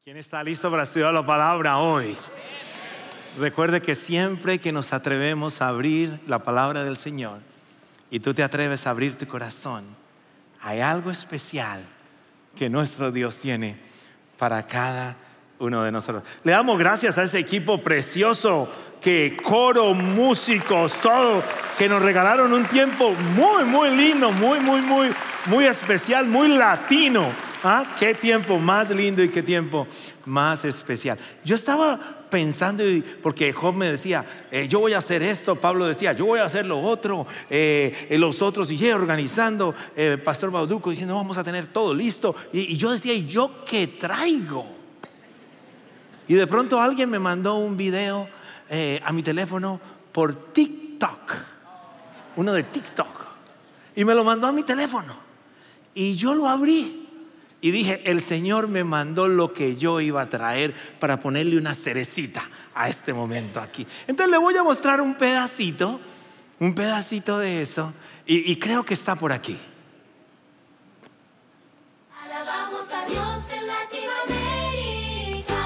¿Quién está listo para estudiar la palabra hoy? Recuerde que siempre que nos atrevemos a abrir la palabra del Señor y tú te atreves a abrir tu corazón, hay algo especial que nuestro Dios tiene para cada uno de nosotros. Le damos gracias a ese equipo precioso, que coro, músicos, todo, que nos regalaron un tiempo muy lindo, muy especial, muy latino. Qué tiempo más lindo y qué tiempo más especial. Yo estaba pensando, porque Job me decía, yo voy a hacer esto. Pablo decía, yo voy a hacer lo otro. Los otros, y organizando, Pastor Bauduco diciendo, vamos a tener todo listo. Y yo decía, ¿y yo qué traigo? Y de pronto alguien me mandó un video a mi teléfono por TikTok, uno de TikTok, y me lo mandó a mi teléfono. Y yo lo abrí y dije, el Señor me mandó lo que yo iba a traer para ponerle una cerecita a este momento aquí. Entonces le voy a mostrar un pedacito de eso, y creo que está por aquí. Alabamos a Dios en Latinoamérica.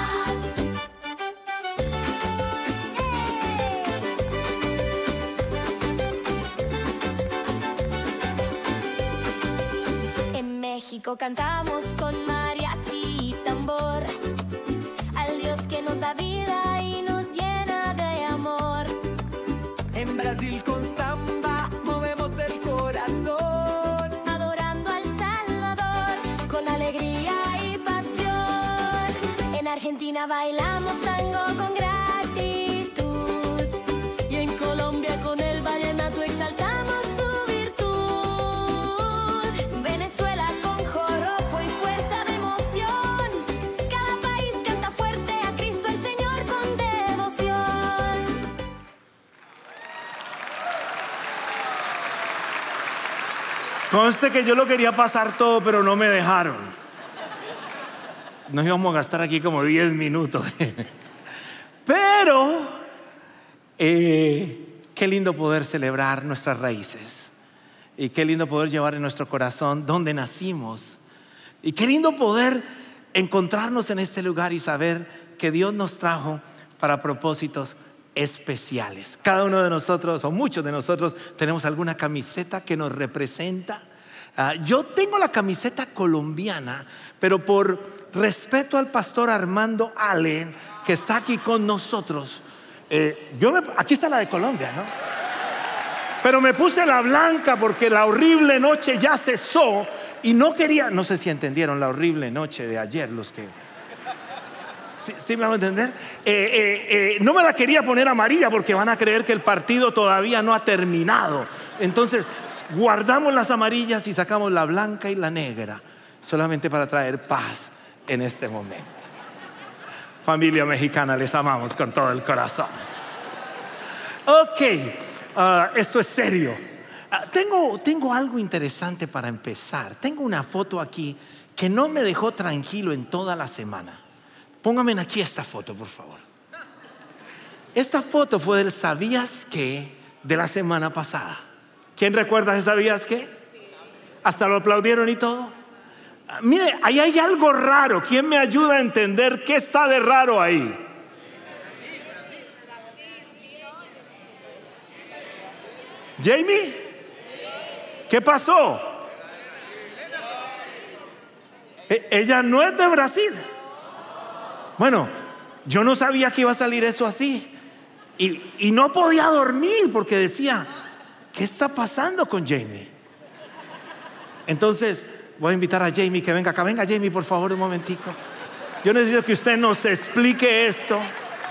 En México cantamos con mariachi y tambor al Dios que nos da vida y nos llena de amor. En Brasil con samba movemos el corazón, Adorando al Salvador con alegría y pasión. En Argentina bailamos tango con gratitud y en Colombia con el vallenato exaltamos su virtud. Venezuela con joropo y fuerza de emoción. Cada país canta fuerte a Cristo el Señor con devoción. Conste que yo lo quería pasar todo, pero no me dejaron. Nos íbamos a gastar aquí como 10 minutos. Pero qué lindo poder celebrar nuestras raíces. Y qué lindo poder llevar en nuestro corazón dónde nacimos. Y qué lindo poder encontrarnos en este lugar y saber que Dios nos trajo para propósitos especiales. Cada uno de nosotros, o muchos de nosotros, tenemos alguna camiseta que nos representa. Yo tengo la camiseta colombiana, pero por respeto al pastor Armando Allen, que está aquí con nosotros, aquí está la de Colombia, ¿no? Pero me puse la blanca porque la horrible noche ya cesó y no quería, no sé si entendieron la horrible noche de ayer, los que... ¿Sí me van a entender? No me la quería poner amarilla porque van a creer que el partido todavía no ha terminado. Entonces guardamos las amarillas y sacamos la blanca y la negra, solamente para traer paz en este momento. Familia mexicana, les amamos con todo el corazón. Ok, esto es serio. Tengo algo interesante para empezar. Tengo una foto aquí que no me dejó tranquilo en toda la semana. Pónganme aquí esta foto, por favor. Esta foto fue del ¿sabías qué? De la semana pasada. ¿Quién recuerda ese ¿sabías qué? Hasta lo aplaudieron y todo. Mire, ahí hay algo raro. ¿Quién me ayuda a entender qué está de raro ahí? ¿Jamie? ¿Qué pasó? Ella no es de Brasil. Bueno, yo no sabía que iba a salir eso así. Y no podía dormir porque decía, ¿qué está pasando con Jamie? Entonces voy a invitar a Jamie que venga acá. Venga, Jamie, por favor, un momentico. Yo necesito que usted nos explique esto.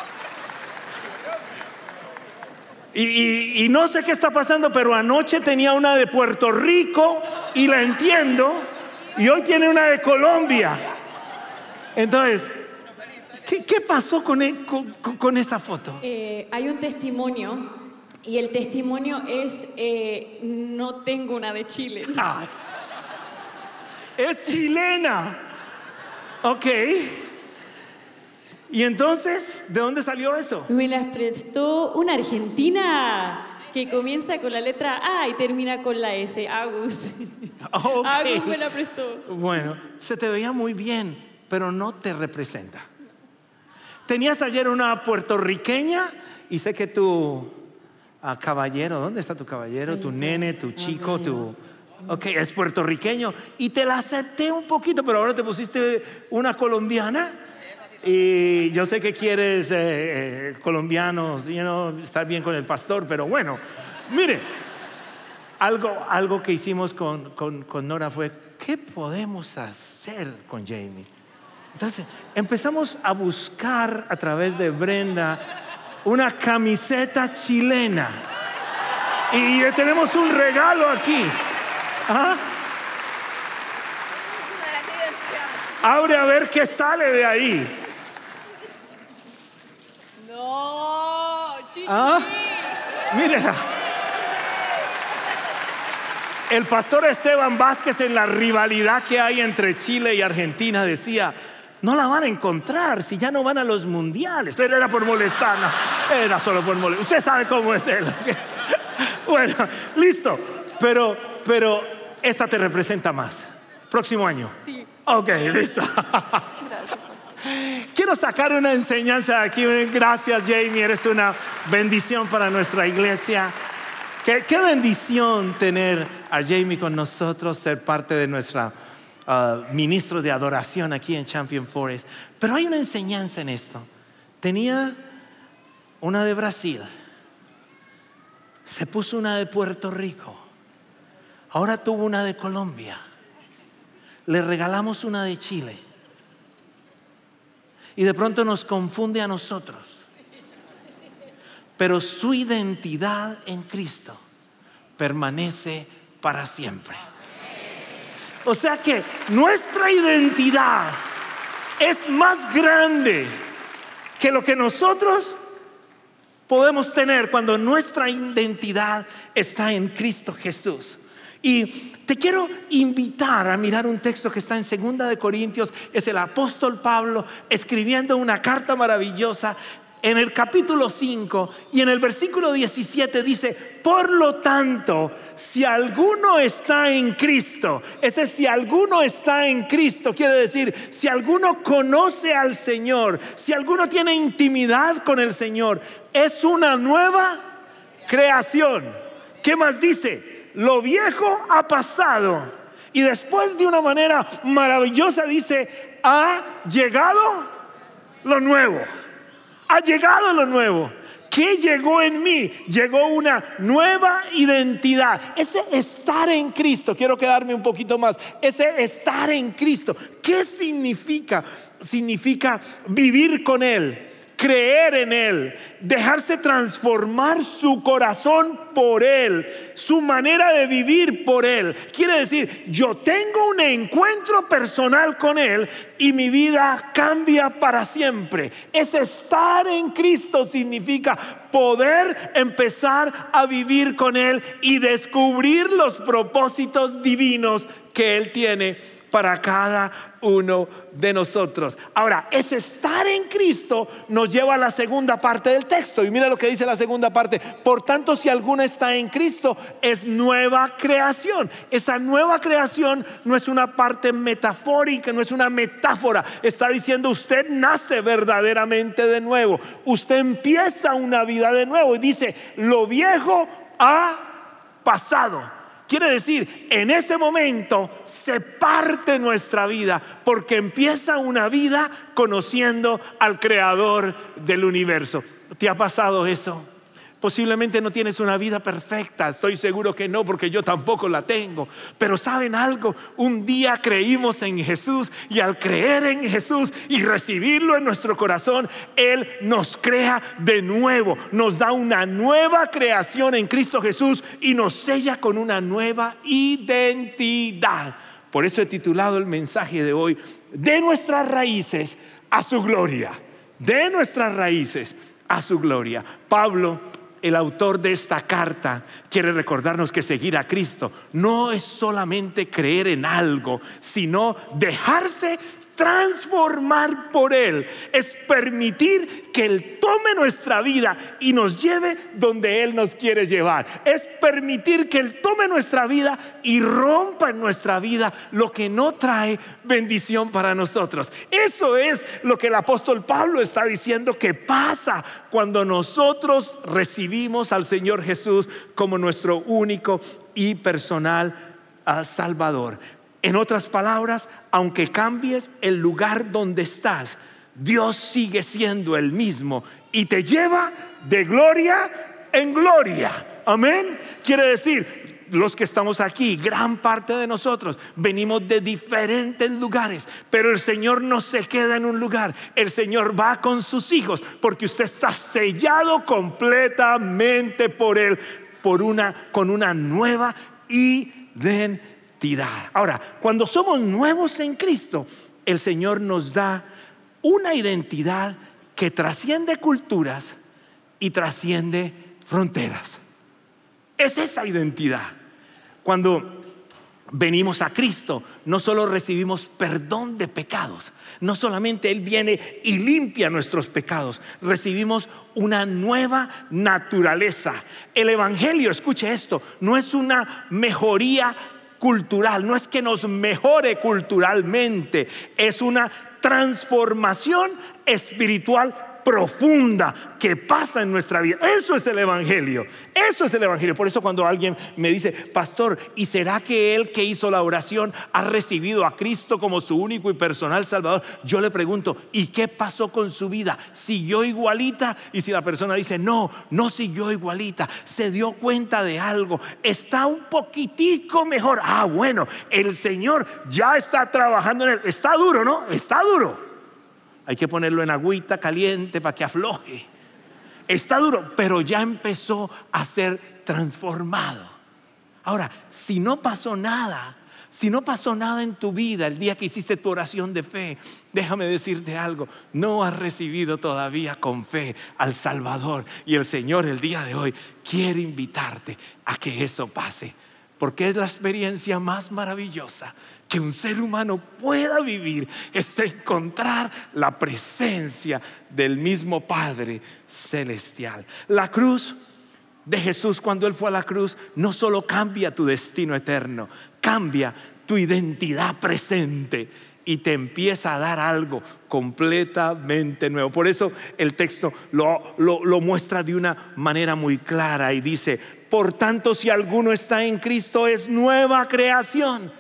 Y no sé qué está pasando, pero anoche tenía una de Puerto Rico y la entiendo. Y hoy tiene una de Colombia. Entonces, ¿qué pasó con esa foto? Hay un testimonio y el testimonio es no tengo una de Chile. Es chilena. Ok. Y entonces, ¿de dónde salió eso? Me las prestó una argentina que comienza con la letra A y termina con la S. Agus. Okay. Agus me la prestó. Bueno, se te veía muy bien. pero no te representa. Tenías ayer una puertorriqueña y sé que tu caballero, ¿dónde está tu caballero? Tu nene, tu chico, es puertorriqueño y te la acepté un poquito, pero ahora te pusiste una colombiana y yo sé que quieres colombianos, estar bien con el pastor, pero bueno, mire, algo que hicimos con Nora fue, ¿qué podemos hacer con Jamie? Entonces empezamos a buscar a través de Brenda una camiseta chilena y tenemos un regalo aquí. ¿Ah? Abre a ver qué sale de ahí. No, chichi. ¿Ah? Mírela. El pastor Esteban Vázquez, en la rivalidad que hay entre Chile y Argentina, decía: no la van a encontrar si ya no van a los mundiales. Pero era por molestar, no, era solo por molestar. Usted sabe cómo es él. Bueno, listo. Pero esta te representa más. Próximo año. Sí. Ok, listo. Quiero sacar una enseñanza de aquí. Gracias, Jamie, eres una bendición para nuestra iglesia. Qué bendición tener a Jamie con nosotros, ser parte de nuestra ministro de adoración aquí en Champion Forest. Pero hay una enseñanza en esto. Tenía una de Brasil, se puso una de Puerto Rico, ahora tuvo una de Colombia, le regalamos una de Chile y de pronto nos confunde a nosotros. Pero su identidad en Cristo permanece para siempre. O sea que nuestra identidad es más grande que lo que nosotros podemos tener cuando nuestra identidad está en Cristo Jesús. Y te quiero invitar a mirar un texto que está en 2 de Corintios. Es el apóstol Pablo escribiendo una carta maravillosa. En el capítulo 5 y en el versículo 17 dice: por lo tanto, si alguno está en Cristo, ese si alguno está en Cristo quiere decir si alguno conoce al Señor, si alguno tiene intimidad con el Señor, es una nueva creación. ¿Qué más dice? Lo viejo ha pasado y después de una manera maravillosa dice: ha llegado lo nuevo. Ha llegado lo nuevo. ¿Qué llegó en mí? Llegó una nueva identidad. Ese estar en Cristo, quiero quedarme un poquito más. Ese estar en Cristo, ¿qué significa? Significa vivir con Él, creer en Él, dejarse transformar su corazón por Él, su manera de vivir por Él. Quiere decir, yo tengo un encuentro personal con Él y mi vida cambia para siempre. Ese estar en Cristo significa poder empezar a vivir con Él y descubrir los propósitos divinos que Él tiene para cada uno de nosotros. Ahora, ese estar en Cristo nos lleva a la segunda parte del texto. Y mira lo que dice la segunda parte: por tanto, si alguno está en Cristo, es nueva creación. Esa nueva creación no es una parte metafórica, no es una metáfora. Está diciendo: usted nace verdaderamente de nuevo. Usted empieza una vida de nuevo. Y dice: lo viejo ha pasado. Quiere decir, en ese momento se parte nuestra vida porque empieza una vida conociendo al Creador del universo. ¿Te ha pasado eso? Posiblemente no tienes una vida perfecta, estoy seguro que no, porque yo tampoco la tengo. Pero ¿saben algo? Un día creímos en Jesús y al creer en Jesús y recibirlo en nuestro corazón, Él nos crea de nuevo, nos da una nueva creación en Cristo Jesús y nos sella con una nueva identidad. Por eso he titulado el mensaje de hoy: de nuestras raíces a su gloria. De nuestras raíces a su gloria. Pablo, el autor de esta carta, quiere recordarnos que seguir a Cristo no es solamente creer en algo, sino dejarse transformar por Él, es permitir que Él tome nuestra vida y nos lleve donde Él nos quiere llevar. Es permitir que Él tome nuestra vida y rompa en nuestra vida lo que no trae bendición para nosotros. Eso es lo que el apóstol Pablo está diciendo que pasa cuando nosotros recibimos al Señor Jesús como nuestro único y personal Salvador. En otras palabras, aunque cambies el lugar donde estás, Dios sigue siendo el mismo y te lleva de gloria en gloria. Amén. Quiere decir, los que estamos aquí, gran parte de nosotros venimos de diferentes lugares, pero el Señor no se queda en un lugar. El Señor va con sus hijos porque usted está sellado completamente por Él, con una nueva identidad. Ahora, cuando somos nuevos en Cristo, el Señor nos da una identidad que trasciende culturas y trasciende fronteras. Es esa identidad. Cuando venimos a Cristo, no solo recibimos perdón de pecados, no solamente Él viene y limpia nuestros pecados, recibimos una nueva naturaleza. El evangelio, escuche esto, no es una mejoría cultural, no es que nos mejore culturalmente, es una transformación espiritual profunda que pasa en nuestra vida. Eso es el evangelio. Eso es el evangelio. Por eso cuando alguien me dice: pastor, ¿y será que él que hizo la oración ha recibido a Cristo como su único y personal Salvador? Yo le pregunto: ¿y qué pasó con su vida? ¿Siguió igualita? Y si la persona dice: no siguió igualita, se dio cuenta de algo, está un poquitico mejor. Bueno, el Señor ya está trabajando en él. Está duro, ¿no? Está duro. Hay que ponerlo en agüita caliente para que afloje. Está duro, pero ya empezó a ser transformado. Ahora, si no pasó nada en tu vida el día que hiciste tu oración de fe, déjame decirte algo: no has recibido todavía con fe al Salvador. Y el Señor el día de hoy quiere invitarte a que eso pase, porque es la experiencia más maravillosa que un ser humano pueda vivir, es encontrar la presencia del mismo Padre celestial. La cruz de Jesús, cuando Él fue a la cruz, no solo cambia tu destino eterno, cambia tu identidad presente y te empieza a dar algo completamente nuevo. Por eso el texto lo muestra de una manera muy clara y dice: por tanto, si alguno está en Cristo, es nueva creación.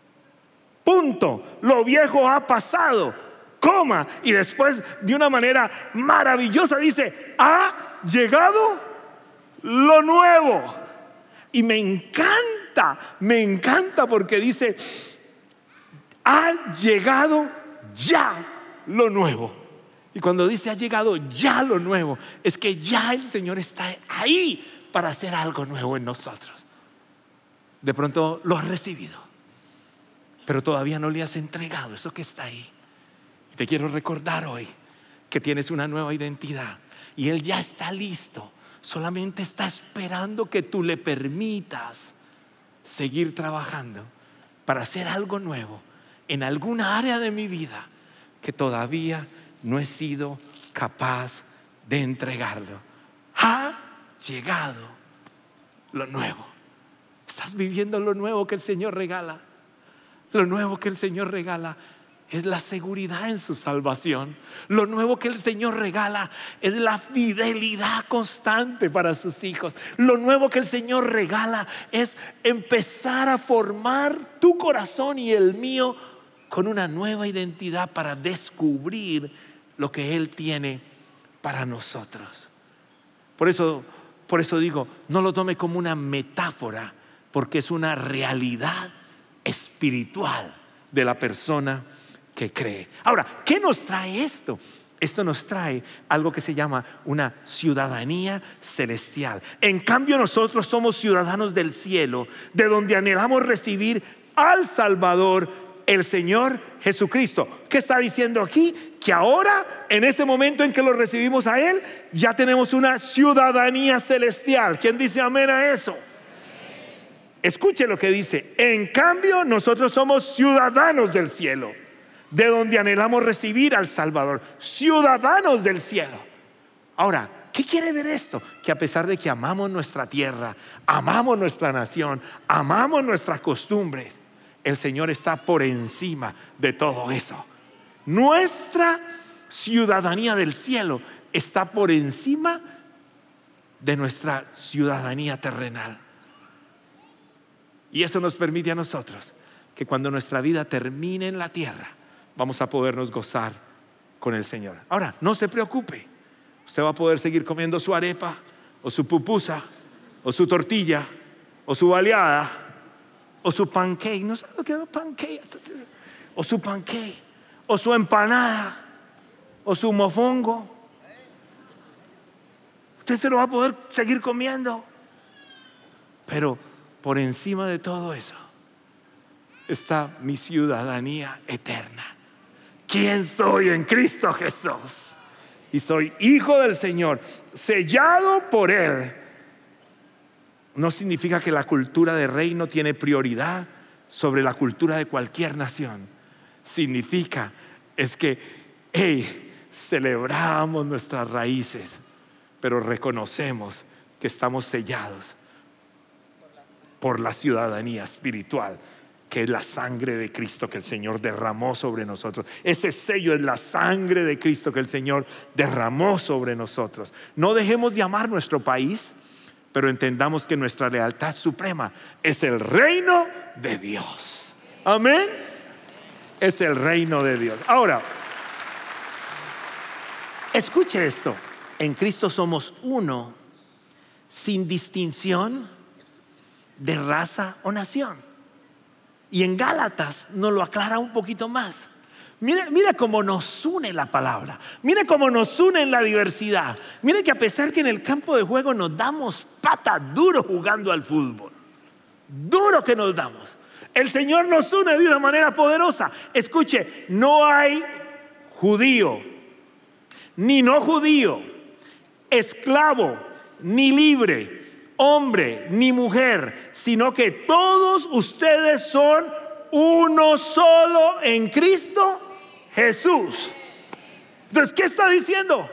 Punto. Lo viejo ha pasado, coma, y después de una manera maravillosa dice: ha llegado lo nuevo. Y me encanta porque dice: ha llegado ya lo nuevo. Y cuando dice ha llegado ya lo nuevo, es que ya el Señor está ahí para hacer algo nuevo en nosotros. De pronto lo has recibido, pero todavía no le has entregado eso que está ahí. Y te quiero recordar hoy que tienes una nueva identidad y Él ya está listo. Solamente está esperando que tú le permitas seguir trabajando para hacer algo nuevo en alguna área de mi vida que todavía no he sido capaz de entregarlo. Ha llegado lo nuevo. ¿Estás viviendo lo nuevo que el Señor regala? Lo nuevo que el Señor regala es la seguridad en su salvación. Lo nuevo que el Señor regala es la fidelidad constante para sus hijos. Lo nuevo que el Señor regala es empezar a formar tu corazón y el mío con una nueva identidad para descubrir lo que Él tiene para nosotros. Por eso digo, no lo tome como una metáfora, porque es una realidad espiritual de la persona que cree. Ahora, ¿qué nos trae esto? Esto nos trae algo que se llama una ciudadanía celestial. En cambio, nosotros somos ciudadanos del cielo, de donde anhelamos recibir al Salvador, el Señor Jesucristo. ¿Qué está diciendo aquí? Que ahora, en ese momento en que lo recibimos a Él, ya tenemos una ciudadanía celestial. ¿Quién dice amén a eso? Escuche lo que dice: en cambio nosotros somos ciudadanos del cielo, de donde anhelamos recibir al Salvador, ciudadanos del cielo. Ahora, ¿qué quiere ver esto? Que a pesar de que amamos nuestra tierra, amamos nuestra nación, amamos nuestras costumbres, el Señor está por encima de todo eso. Nuestra ciudadanía del cielo está por encima de nuestra ciudadanía terrenal. Y eso nos permite a nosotros que cuando nuestra vida termine en la tierra, vamos a podernos gozar con el Señor. Ahora, no se preocupe. Usted va a poder seguir comiendo su arepa, o su pupusa, o su tortilla, o su baleada, o su pancake. ¿No sabe lo que es pancake? O su pancake, o su empanada, o su mofongo. Usted se lo va a poder seguir comiendo. Pero por encima de todo eso está mi ciudadanía eterna. ¿Quién soy en Cristo Jesús? Y soy hijo del Señor, sellado por Él. No significa que la cultura de reino tiene prioridad sobre la cultura de cualquier nación. Significa es que celebramos nuestras raíces, pero reconocemos que estamos sellados por la ciudadanía espiritual, que es la sangre de Cristo que el Señor derramó sobre nosotros. Ese sello es la sangre de Cristo que el Señor derramó sobre nosotros. No dejemos de amar nuestro país, pero entendamos que nuestra lealtad suprema es el reino de Dios. Amén. Es el reino de Dios. Ahora, escuche esto. En Cristo somos uno, sin distinción de raza o nación. Y en Gálatas nos lo aclara un poquito más. Mire cómo nos une la palabra. Mire cómo nos une en la diversidad. Mire que a pesar que en el campo de juego nos damos pata duro jugando al fútbol, duro que nos damos, el Señor nos une de una manera poderosa. Escuche, no hay judío ni no judío, esclavo ni libre, hombre ni mujer, sino que todos ustedes son uno solo en Cristo Jesús. Entonces, ¿qué está diciendo?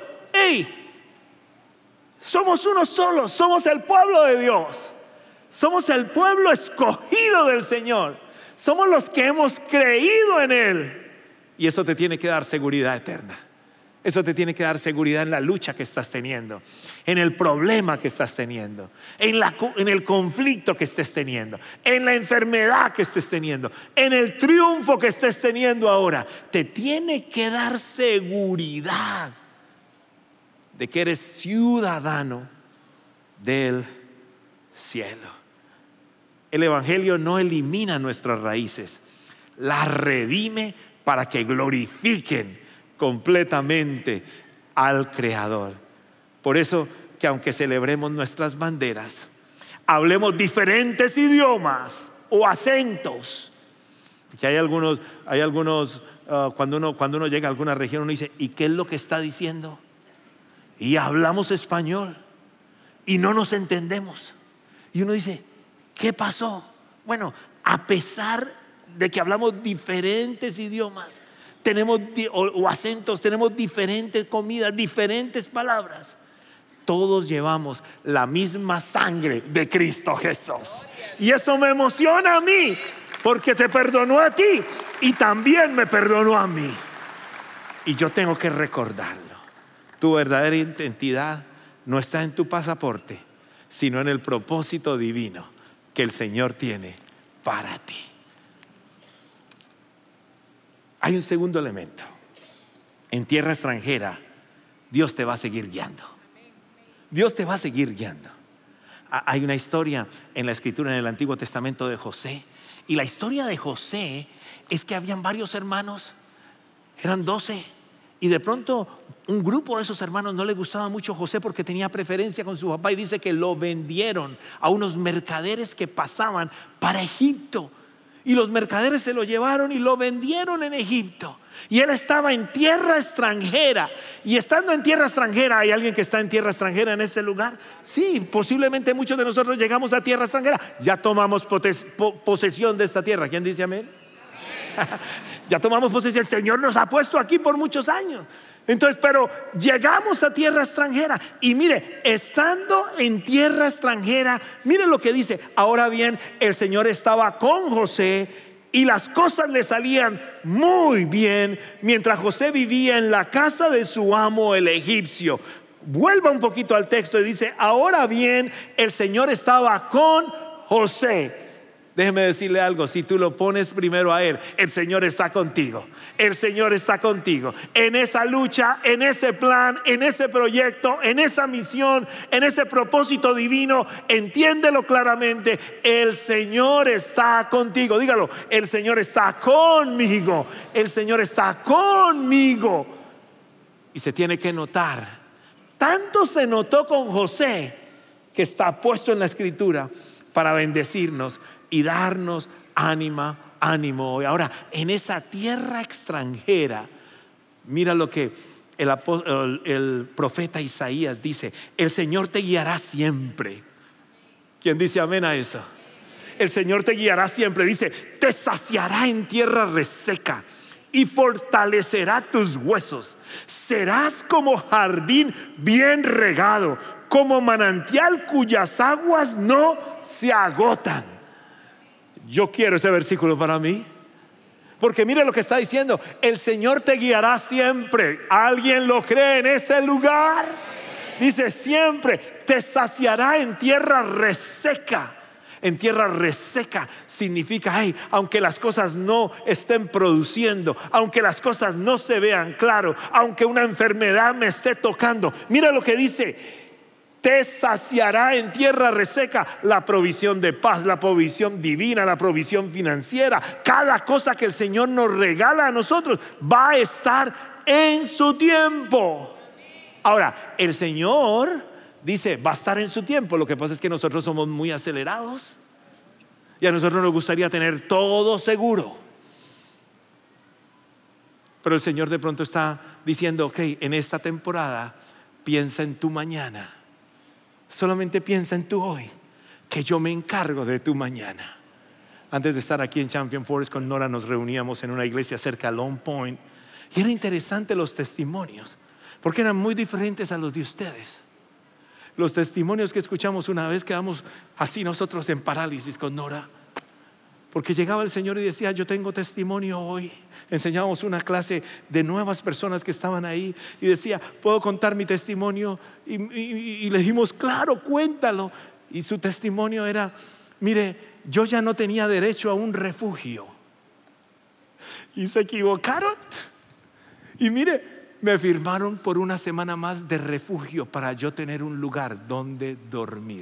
Somos uno solo, somos el pueblo de Dios, somos el pueblo escogido del Señor, somos los que hemos creído en Él. Y eso te tiene que dar seguridad eterna. Eso te tiene que dar seguridad en la lucha que estás teniendo, en el problema que estás teniendo, en el conflicto que estés teniendo, en la enfermedad que estés teniendo, en el triunfo que estés teniendo ahora. Te tiene que dar seguridad de que eres ciudadano del cielo. El Evangelio no elimina nuestras raíces, las redime para que glorifiquen completamente al Creador. Por eso que aunque celebremos nuestras banderas, hablemos diferentes idiomas o acentos, que hay algunos cuando uno llega a alguna región, uno dice: ¿y qué es lo que está diciendo? Y hablamos español y no nos entendemos. Y uno dice: ¿qué pasó? Bueno, a pesar de que hablamos diferentes idiomas, tenemos o acentos, tenemos diferentes comidas, diferentes palabras, todos llevamos la misma sangre de Cristo Jesús. Y eso me emociona a mí, porque te perdonó a ti y también me perdonó a mí. Y yo tengo que recordarlo. Tu verdadera identidad no está en tu pasaporte, sino en el propósito divino que el Señor tiene para ti. Hay un segundo elemento. En tierra extranjera, Dios te va a seguir guiando. Dios te va a seguir guiando. Hay una historia en la Escritura, en el Antiguo Testamento, de José. Y la historia de José es que habían varios hermanos, eran 12. Y de pronto un grupo de esos hermanos no les gustaba mucho José porque tenía preferencia con su papá, y dice que lo vendieron a unos mercaderes que pasaban para Egipto. Y los mercaderes se lo llevaron y lo vendieron en Egipto. Y él estaba en tierra extranjera. Y estando en tierra extranjera, ¿hay alguien que está en tierra extranjera en este lugar? Sí, posiblemente muchos de nosotros llegamos a tierra extranjera. Ya tomamos posesión de esta tierra. ¿Quién dice amén? Ya tomamos posesión, el Señor nos ha puesto aquí por muchos años. Entonces, pero llegamos a tierra extranjera. Y mire, estando en tierra extranjera, mire lo que dice. Ahora bien, el Señor estaba con José y las cosas le salían muy bien mientras José vivía en la casa de su amo el egipcio. Vuelva un poquito al texto y dice: ahora bien, el Señor estaba con José. Déjeme decirle algo, si tú lo pones primero a Él, el Señor está contigo. El Señor está contigo en esa lucha, en ese plan, en ese proyecto, en esa misión, en ese propósito divino. Entiéndelo claramente, el Señor está contigo. Dígalo, el Señor está conmigo. El Señor está conmigo. Y se tiene que notar, tanto se notó con José, que está puesto en la Escritura para bendecirnos y darnos ánimo. Ahora, en esa tierra extranjera, mira lo que el profeta Isaías dice: el Señor te guiará siempre. ¿Quién dice amén a eso? El Señor te guiará siempre. Dice: te saciará en tierra reseca y fortalecerá tus huesos. Serás como jardín bien regado, como manantial cuyas aguas no se agotan. Yo quiero ese versículo para mí, porque mire lo que está diciendo: el Señor te guiará siempre. ¿Alguien lo cree en este lugar? Dice siempre, te saciará en tierra reseca. En tierra reseca significa, aunque las cosas no estén produciendo, aunque las cosas no se vean claro, aunque una enfermedad me esté tocando, mira lo que dice: te saciará en tierra reseca. La provisión de paz, la provisión divina, la provisión financiera, cada cosa que el Señor nos regala a nosotros va a estar en su tiempo. Ahora, el Señor dice, va a estar en su tiempo. Lo que pasa es que nosotros somos muy acelerados y a nosotros nos gustaría tener todo seguro. Pero el Señor de pronto está diciendo: ok, en esta temporada piensa en tu mañana. Solamente piensa en tu hoy, que yo me encargo de tu mañana. Antes de estar aquí en Champion Forest con Nora, nos reuníamos en una iglesia cerca de Long Point, y era interesante los testimonios, porque eran muy diferentes a los de ustedes. Los testimonios que escuchamos una vez, quedamos así nosotros en parálisis con Nora, porque llegaba el Señor y decía: yo tengo testimonio hoy. Enseñábamos una clase de nuevas personas que estaban ahí y decía: ¿puedo contar mi testimonio? Y le dijimos: claro, cuéntalo. Y su testimonio era: mire, yo ya no tenía derecho a un refugio y se equivocaron, y mire, me firmaron por una semana más de refugio para yo tener un lugar donde dormir.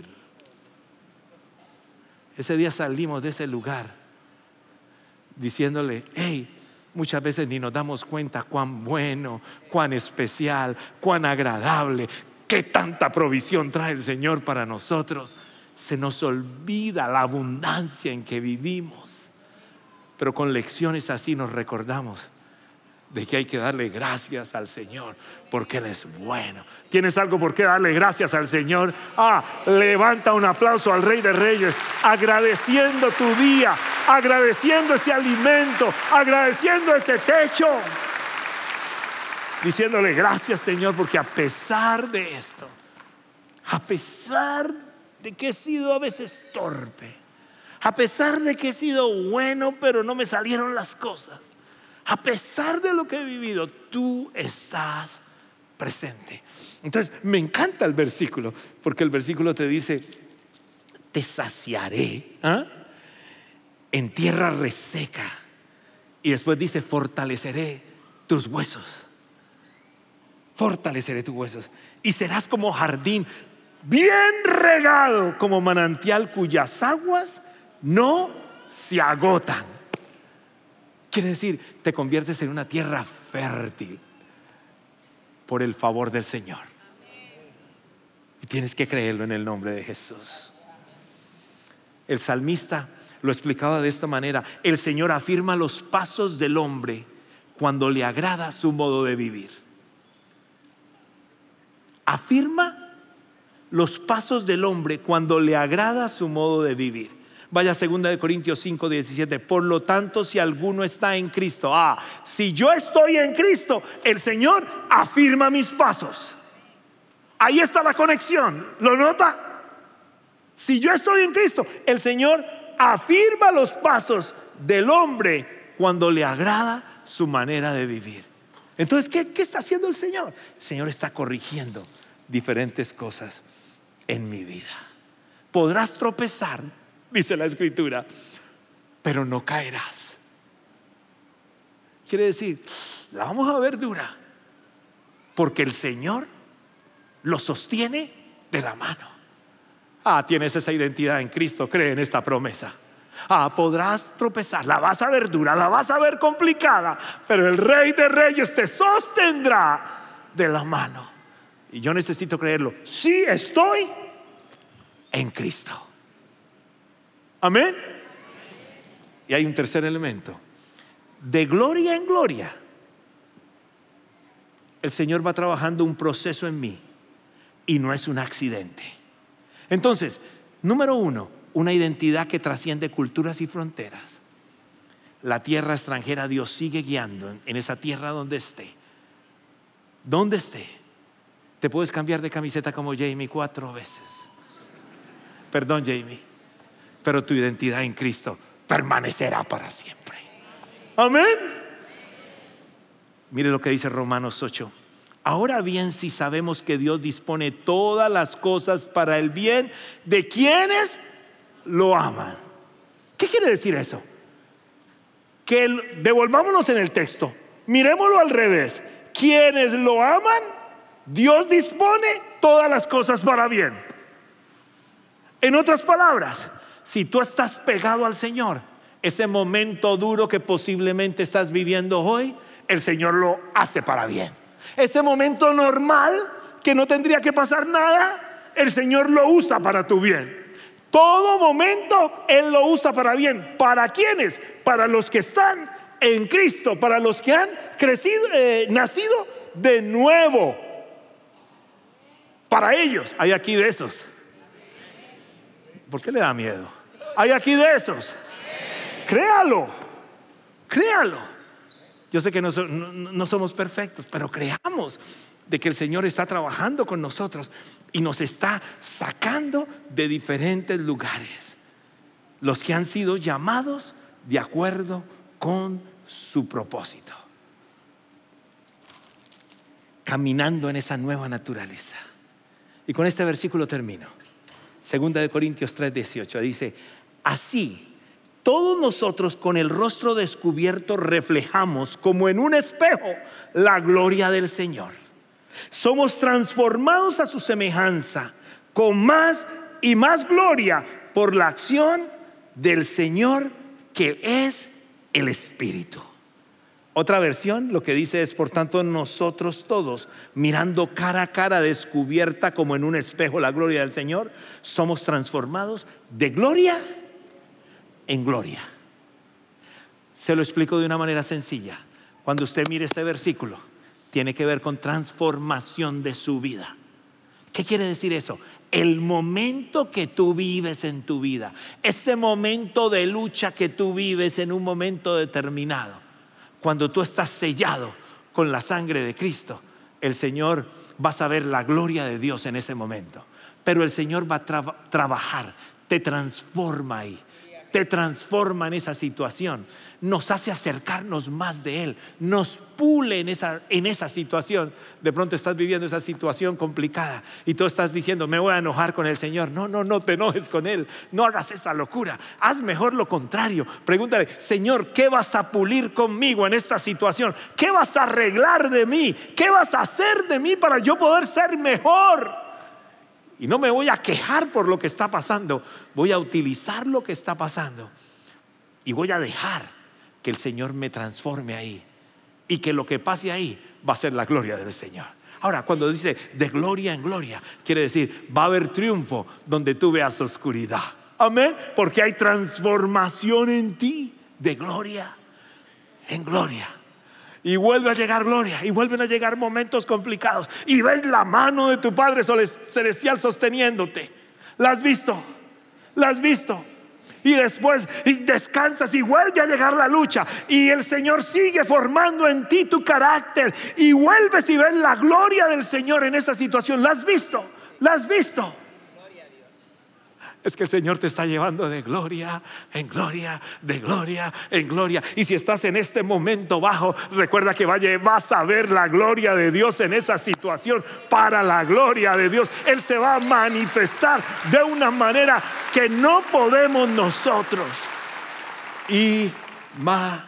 Ese día salimos de ese lugar diciéndole: muchas veces ni nos damos cuenta cuán bueno, cuán especial, cuán agradable, qué tanta provisión trae el Señor para nosotros. Se nos olvida la abundancia en que vivimos, pero con lecciones así nos recordamos de que hay que darle gracias al Señor porque Él es bueno. ¿Tienes algo por qué darle gracias al Señor? Levanta un aplauso al Rey de Reyes, agradeciendo tu día, agradeciendo ese alimento, agradeciendo ese techo, diciéndole: gracias, Señor, porque a pesar de esto, a pesar de que he sido a veces torpe, a pesar de que he sido bueno pero no me salieron las cosas, a pesar de lo que he vivido, tú estás presente. Entonces me encanta el versículo, porque el versículo te dice: te saciaré en tierra reseca. Y después dice: fortaleceré tus huesos. Fortaleceré tus huesos. Y serás como jardín bien regado, como manantial cuyas aguas no se agotan. Quiere decir, te conviertes en una tierra fértil por el favor del Señor. Y tienes que creerlo en el nombre de Jesús. El salmista lo explicaba de esta manera: el Señor afirma los pasos del hombre cuando le agrada su modo de vivir. Afirma los pasos del hombre cuando le agrada su modo de vivir. Vaya a 2 Corintios 5, 17. Por lo tanto, si alguno está en Cristo, si yo estoy en Cristo, el Señor afirma mis pasos. Ahí está la conexión, ¿lo nota? Si yo estoy en Cristo, el Señor afirma los pasos del hombre cuando le agrada su manera de vivir. Entonces, ¿qué está haciendo el Señor? El Señor está corrigiendo diferentes cosas en mi vida. Podrás tropezar, dice la Escritura, pero no caerás. Quiere decir, la vamos a ver dura, porque el Señor lo sostiene de la mano. Tienes esa identidad en Cristo, cree en esta promesa. Podrás tropezar, la vas a ver dura, la vas a ver complicada, pero el Rey de Reyes te sostendrá de la mano. Y yo necesito creerlo. Sí, estoy en Cristo. Amén. Y hay un tercer elemento. De gloria en gloria, el Señor va trabajando un proceso en mí, y no es un accidente. Entonces, número 1, una identidad que trasciende culturas y fronteras. La tierra extranjera, Dios sigue guiando en esa tierra donde esté. Donde esté. Te puedes cambiar de camiseta como Jamie 4 veces. Perdón, Jamie, pero tu identidad en Cristo permanecerá para siempre. Amén. Mire lo que dice Romanos 8. Ahora bien, si sabemos que Dios dispone todas las cosas para el bien de quienes lo aman. ¿Qué quiere decir eso? Que devolvámonos en el texto, miremoslo al revés. Quienes lo aman, Dios dispone todas las cosas para bien. En otras palabras, si tú estás pegado al Señor, ese momento duro que posiblemente estás viviendo hoy, el Señor lo hace para bien. Ese momento normal que no tendría que pasar nada, el Señor lo usa para tu bien. Todo momento Él lo usa para bien. ¿Para quiénes? Para los que están en Cristo, para los que han nacido de nuevo. Para ellos. Hay aquí de esos. ¿Por qué le da miedo? Hay aquí de esos. Créalo. Créalo. Yo sé que no somos perfectos, pero creamos de que el Señor está trabajando con nosotros y nos está sacando de diferentes lugares. Los que han sido llamados de acuerdo con su propósito. Caminando en esa nueva naturaleza. Y con este versículo termino. 2 Corintios 3:18 dice: así todos nosotros con el rostro descubierto reflejamos como en un espejo la gloria del Señor. Somos transformados a su semejanza con más y más gloria por la acción del Señor, que es el Espíritu. Otra versión lo que dice es: por tanto nosotros todos, mirando cara a cara, descubierta como en un espejo la gloria del Señor, somos transformados de gloria en gloria. Se lo explico de una manera sencilla. Cuando usted mire este versículo, tiene que ver con transformación de su vida. ¿Qué quiere decir eso? El momento que tú vives en tu vida, ese momento de lucha que tú vives en un momento determinado, cuando tú estás sellado con la sangre de Cristo, el Señor va a saber la gloria de Dios en ese momento. Pero el Señor va a trabajar, te transforma ahí. Te transforma en esa situación, nos hace acercarnos más de Él, nos pule en esa situación. De pronto estás viviendo esa situación complicada y tú estás diciendo: me voy a enojar con el Señor. No te enojes con Él, no hagas esa locura, haz mejor lo contrario. Pregúntale: Señor, ¿qué vas a pulir conmigo en esta situación? ¿Qué vas a arreglar de mí? ¿Qué vas a hacer de mí para yo poder ser mejor? Y no me voy a quejar por lo que está pasando, voy a utilizar lo que está pasando y voy a dejar que el Señor me transforme ahí, y que lo que pase ahí va a ser la gloria del Señor. Ahora, cuando dice de gloria en gloria, quiere decir va a haber triunfo donde tú veas oscuridad. Amén, porque hay transformación en ti de gloria en gloria. Y vuelve a llegar gloria, y vuelven a llegar momentos complicados, y ves la mano de tu Padre Celestial sosteniéndote. ¿La has visto? ¿La has visto? Y después descansas y vuelve a llegar la lucha. Y el Señor sigue formando en ti tu carácter. Y vuelves y ves la gloria del Señor en esa situación. ¿La has visto? ¿La has visto? Es que el Señor te está llevando de gloria en gloria, de gloria en gloria. Y si estás en este momento bajo, recuerda que vas a ver la gloria de Dios en esa situación. Para la gloria de Dios, Él se va a manifestar de una manera que no podemos nosotros imaginar.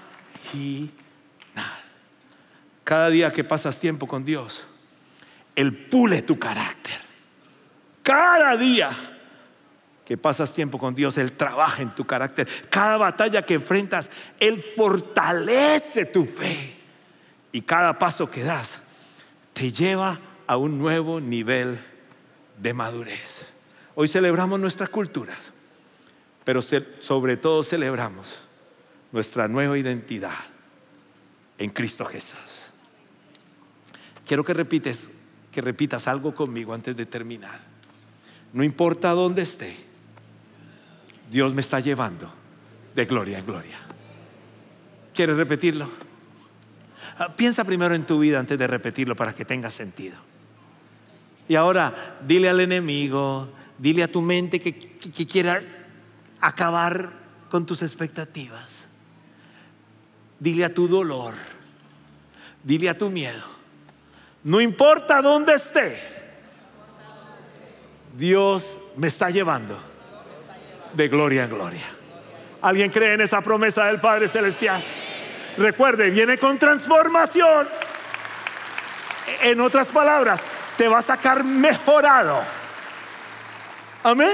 Cada día que pasas tiempo con Dios, Él pule tu carácter. Cada día que pasas tiempo con Dios, Él trabaja en tu carácter. Cada batalla que enfrentas, Él fortalece tu fe. Y cada paso que das te lleva a un nuevo nivel de madurez. Hoy celebramos nuestras culturas, pero sobre todo celebramos nuestra nueva identidad en Cristo Jesús. Quiero que repitas algo conmigo antes de terminar. No importa dónde esté, Dios me está llevando de gloria en gloria. ¿Quieres repetirlo? Piensa primero en tu vida antes de repetirlo para que tenga sentido. Y ahora dile al enemigo, dile a tu mente que quiera acabar con tus expectativas. Dile a tu dolor, dile a tu miedo. No importa dónde esté, Dios me está llevando de gloria en gloria. ¿Alguien cree en esa promesa del Padre Celestial? Recuerde, viene con transformación. En otras palabras, te va a sacar mejorado. Amén.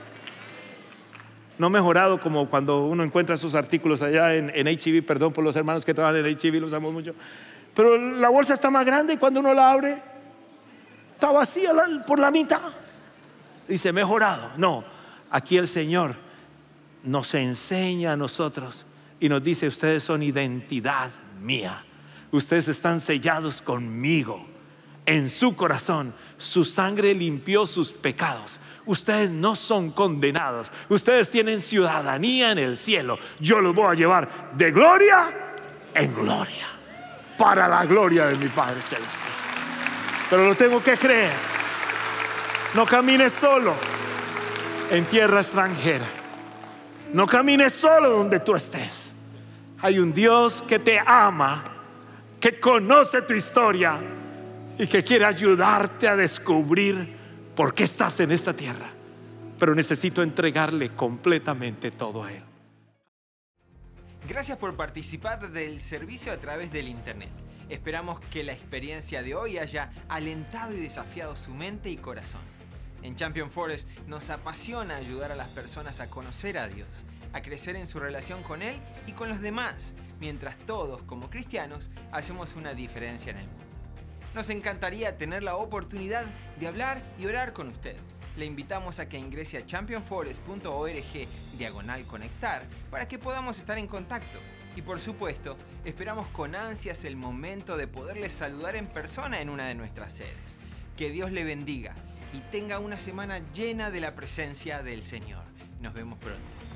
No mejorado como cuando uno encuentra sus artículos allá en H-E-B. Perdón por los hermanos que trabajan en H-E-B, los amo mucho. Pero la bolsa está más grande y cuando uno la abre, está vacía por la mitad. Dice mejorado. No. Aquí el Señor nos enseña a nosotros y nos dice: ustedes son identidad mía. Ustedes están sellados conmigo en su corazón. Su sangre limpió sus pecados. Ustedes no son condenados. Ustedes tienen ciudadanía en el cielo. Yo los voy a llevar de gloria en gloria, para la gloria de mi Padre Celestial. Pero lo tengo que creer. No camines solo en tierra extranjera. No camines solo donde tú estés. Hay un Dios que te ama, que conoce tu historia y que quiere ayudarte a descubrir por qué estás en esta tierra. Pero necesito entregarle completamente todo a Él. Gracias por participar del servicio a través del internet. Esperamos que la experiencia de hoy haya alentado y desafiado su mente y corazón. En Champion Forest nos apasiona ayudar a las personas a conocer a Dios, a crecer en su relación con Él y con los demás, mientras todos, como cristianos, hacemos una diferencia en el mundo. Nos encantaría tener la oportunidad de hablar y orar con usted. Le invitamos a que ingrese a championforest.org/conectar para que podamos estar en contacto. Y por supuesto, esperamos con ansias el momento de poderles saludar en persona en una de nuestras sedes. Que Dios le bendiga y tenga una semana llena de la presencia del Señor. Nos vemos pronto.